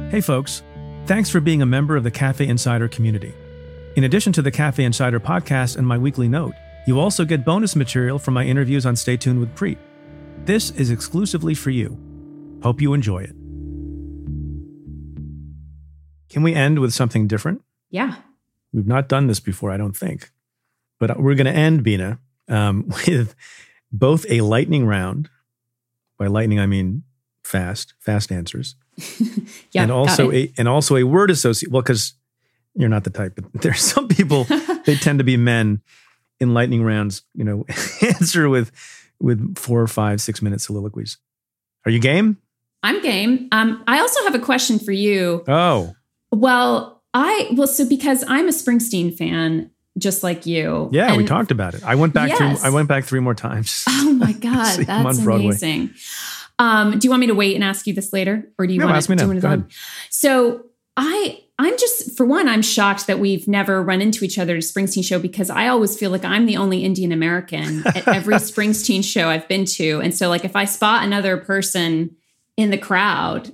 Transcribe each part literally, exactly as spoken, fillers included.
Hey folks, thanks for being a member of the Cafe Insider community. In addition to the Cafe Insider podcast and my weekly note, you also get bonus material from my interviews on Stay Tuned with Preet. This is exclusively for you. Hope you enjoy it. Can we end with something different? Yeah. We've not done this before, I don't think. But we're going to end, Bina, um, with both a lightning round. By lightning, I mean fast, fast answers. yeah, and also a and also a word associate. Well, because you're not the type, but there's some people, they tend to be men in lightning rounds, you know, answer with with four or five, six minute soliloquies. Are you game? I'm game. Um, I also have a question for you. Oh. Well, I well, so because I'm a Springsteen fan, just like you. Yeah, and we talked about it. I went back yes. three I went back three more times. Oh my God, that's amazing. Um, do you want me to wait and ask you this later? Or do you no, want ask me to now. do Go ahead. So I I'm just, for one, I'm shocked that we've never run into each other at a Springsteen show, because I always feel like I'm the only Indian American at every Springsteen show I've been to. And so like if I spot another person in the crowd,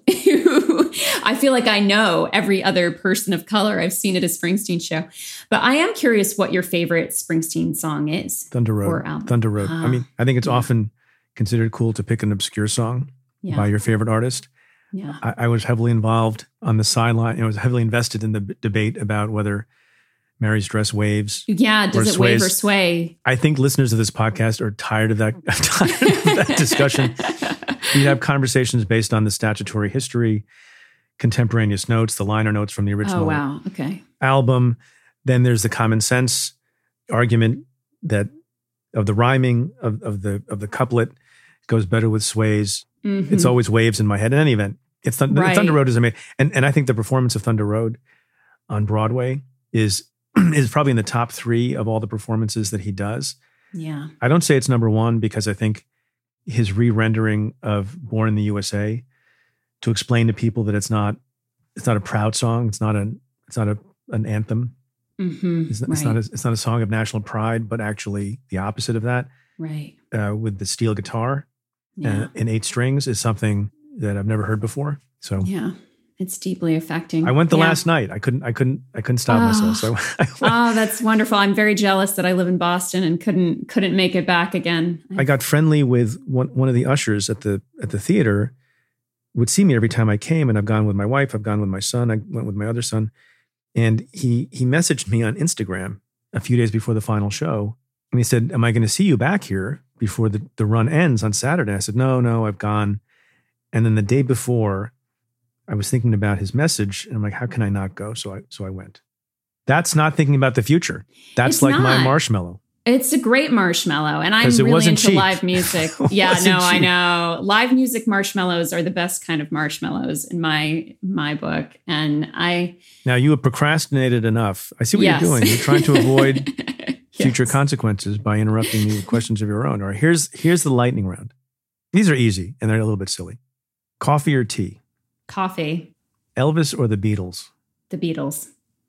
I feel like I know every other person of color I've seen at a Springsteen show. But I am curious what your favorite Springsteen song is. Thunder Road. Thunder Road. Uh, I mean, I think it's yeah. often considered cool to pick an obscure song yeah. by your favorite artist. Yeah, I, I was heavily involved on the sideline. I was heavily invested in the b- debate about whether Mary's Dress waves. Yeah, does it sways. wave or sway? I think listeners of this podcast are tired of that, tired of that discussion. We have conversations based on the statutory history, contemporaneous notes, the liner notes from the original oh, wow. okay. album. Then there's the common sense argument that of the rhyming of, of the of the couplet goes better with sways. Mm-hmm. It's always waves in my head. In any event, it's th- right. Thunder Road is amazing, and and I think the performance of Thunder Road on Broadway is is probably in the top three of all the performances that he does. Yeah, I don't say it's number one because I think his re-rendering of Born in the U S A to explain to people that it's not it's not a proud song, it's not a it's not a an anthem, mm-hmm. it's, right. it's not a, it's not a song of national pride, but actually the opposite of that. Right, uh, with the steel guitar. Yeah. Uh, in eight strings is something that I've never heard before. So yeah, it's deeply affecting. I went the yeah. last night. I couldn't. I couldn't. I couldn't stop oh. myself. So I went. Oh, that's wonderful. I'm very jealous that I live in Boston and couldn't couldn't make it back again. I got friendly with one one of the ushers at the at the theater. Would see me every time I came, and I've gone with my wife. I've gone with my son. I went with my other son, and he he messaged me on Instagram a few days before the final show, and he said, "Am I going to see you back here before the, the run ends on Saturday?" I said, no, no, I've gone. And then the day before, I was thinking about his message, and I'm like, how can I not go? So I so I went. That's not thinking about the future. That's it's like not. my marshmallow. It's a great marshmallow, and I'm it really wasn't into cheap. live music. Yeah, no, I know. Live music marshmallows are the best kind of marshmallows in my my book. And I Now you have procrastinated enough. I see what yes. you're doing. You're trying to avoid future yes. consequences by interrupting me with questions of your own. All right, here's here's the lightning round. These are easy, and they're a little bit silly. Coffee or tea? Coffee. Elvis or the Beatles? The Beatles.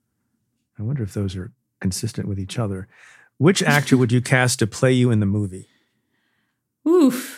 I wonder if those are consistent with each other. Which actor would you cast to play you in the movie? Oof.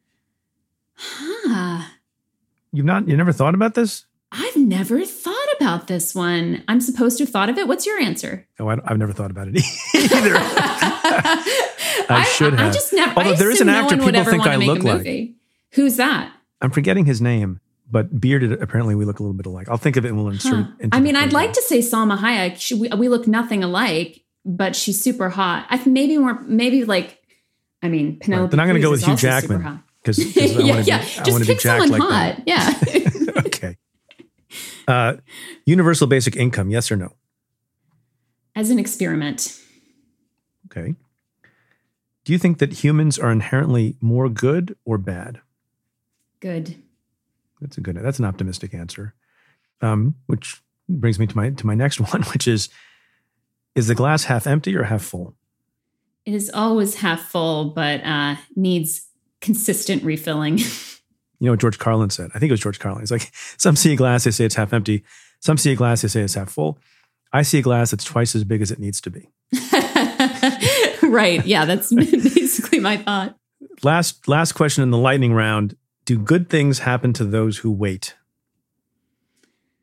Huh. You've not, you never thought about this? I've never thought about this one. I'm supposed to have thought of it. What's your answer? Oh, I, I've never thought about it either. I, I should have. I just never. Although I there is an actor no people think I look like. Movie. Who's that? I'm forgetting his name, but bearded, apparently we look a little bit alike. I'll think of it and we'll insert huh. it into I mean, I'd program. like to say Salma Hayek. She, we, we look nothing alike, but she's super hot. I think maybe more, maybe like, I mean, Penelope. Right. Then I'm going to go with Hugh Jackman because I yeah, want to yeah. be, Just I want to pick be Jack someone like hot. that. Yeah. Okay. Uh, universal basic income, yes or no? As an experiment. Okay. Do you think that humans are inherently more good or bad? Good. That's a good. That's an optimistic answer. Um, which brings me to my to my next one, which is: is the glass half empty or half full? It is always half full, but uh, needs consistent refilling. You know what George Carlin said? I think it was George Carlin. He's like, some see a glass, they say it's half empty. Some see a glass, they say it's half full. I see a glass that's twice as big as it needs to be. Right. Yeah, that's basically my thought. Last last question in the lightning round. Do good things happen to those who wait?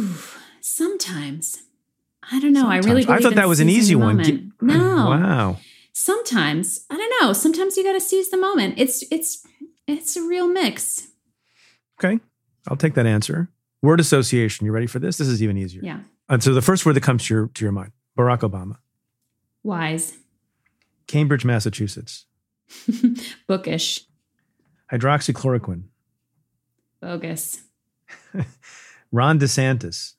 Ooh, sometimes. I don't know. Sometimes. I really believe I thought that was an easy one. Moment. No. Wow. Sometimes. I don't know. Sometimes you got to seize the moment. It's it's it's a real mix. Okay. I'll take that answer. Word association. You ready for this? This is even easier. Yeah. And so the first word that comes to your to your mind, Barack Obama. Wise. Cambridge, Massachusetts. Bookish. Hydroxychloroquine. Bogus. Ron DeSantis.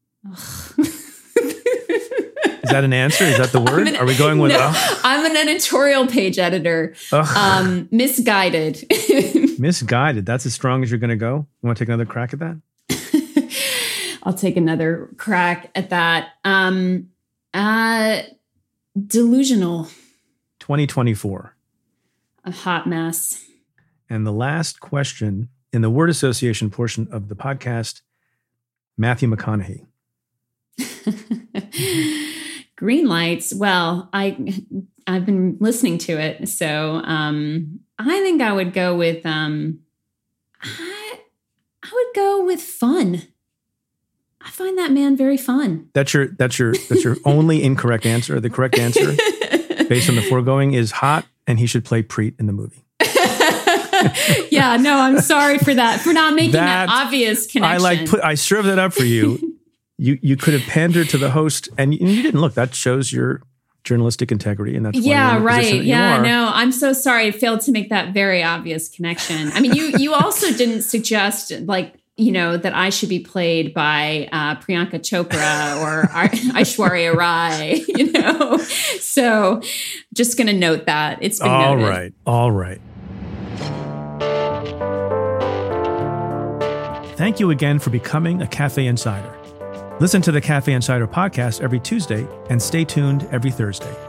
Is that an answer? Is that the word? An, Are we going with? No, oh? I'm an editorial page editor. Oh. Um, misguided. Misguided. That's as strong as you're going to go. You want to take another crack at that? I'll take another crack at that. Um, uh, delusional. twenty twenty-four. A hot mess. And the last question in the word association portion of the podcast, Matthew McConaughey. Green lights. Well, I, I've been listening to it. So um, I think I would go with, um, I, I would go with fun. I find that man very fun. That's your, that's your, that's your only incorrect answer. The correct answer based on the foregoing is hot, and he should play Preet in the movie. Yeah, no, I'm sorry for that, for not making that, that obvious connection. I like put, I served that up for you. You you could have pandered to the host, and you, and you didn't. Look, that shows your journalistic integrity, and that's why yeah, you're in the right. position that Yeah, you are. no, I'm so sorry. I failed to make that very obvious connection. I mean, you you also didn't suggest like you know that I should be played by uh, Priyanka Chopra or Aishwarya Rai. You know, so just going to note that it's been all noted. right, all right. Thank you again for becoming a Cafe Insider. Listen to the Cafe Insider podcast every Tuesday and stay tuned every Thursday.